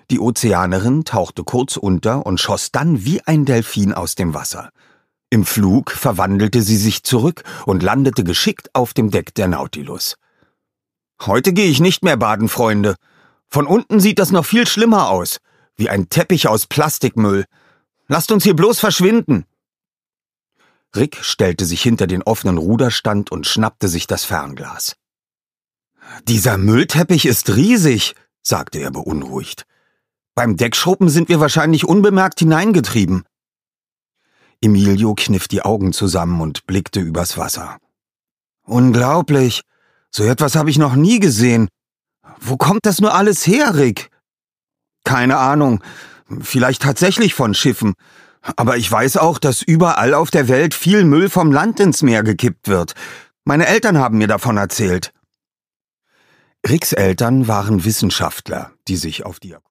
Die Ozeanerin tauchte kurz unter und schoss dann wie ein Delfin aus dem Wasser. Im Flug verwandelte sie sich zurück und landete geschickt auf dem Deck der Nautilus. »Heute gehe ich nicht mehr baden, Freunde. Von unten sieht das noch viel schlimmer aus, wie ein Teppich aus Plastikmüll. Lasst uns hier bloß verschwinden!« Rick stellte sich hinter den offenen Ruderstand und schnappte sich das Fernglas. »Dieser Müllteppich ist riesig«, sagte er beunruhigt. »Beim Deckschruppen sind wir wahrscheinlich unbemerkt hineingetrieben.« Emilio kniff die Augen zusammen und blickte übers Wasser. »Unglaublich! So etwas habe ich noch nie gesehen. Wo kommt das nur alles her, Rick?« »Keine Ahnung. Vielleicht tatsächlich von Schiffen. Aber ich weiß auch, dass überall auf der Welt viel Müll vom Land ins Meer gekippt wird. Meine Eltern haben mir davon erzählt.« Ricks Eltern waren Wissenschaftler, die sich auf die